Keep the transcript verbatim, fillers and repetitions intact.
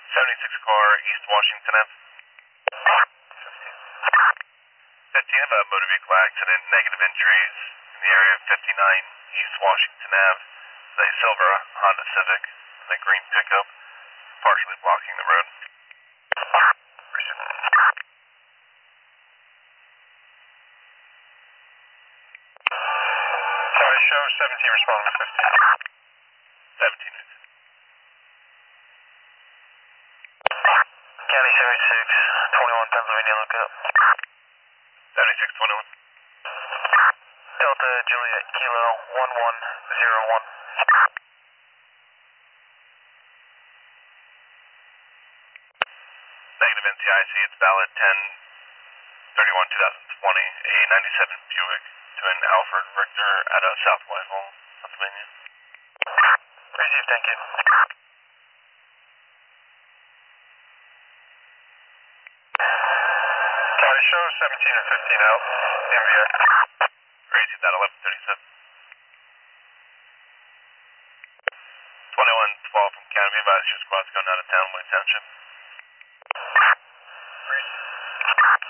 seventy-six car, East Washington Ave. fifteen of a motor vehicle accident, negative injuries in the area of fifty-nine East Washington Ave. A silver Honda Civic, a green pickup, partially blocking the road. Sorry, show seventeen responding to fifteen. seventeen. County seventy-six, twenty-one Pennsylvania, look up. seventy-six twenty-one. Delta Juliet Kilo one one zero one. Negative N C I C, it's valid ten thirty-one twenty twenty, a ninety-seven Buick to an Alfred Richter at a South Whitehall, Pennsylvania. Received, thank you. County show seventeen and fifteen out, M V X. Received that eleven thirty-seven. twenty-one twelve from County, advise your squad's going out of town, Wayne Township. Received.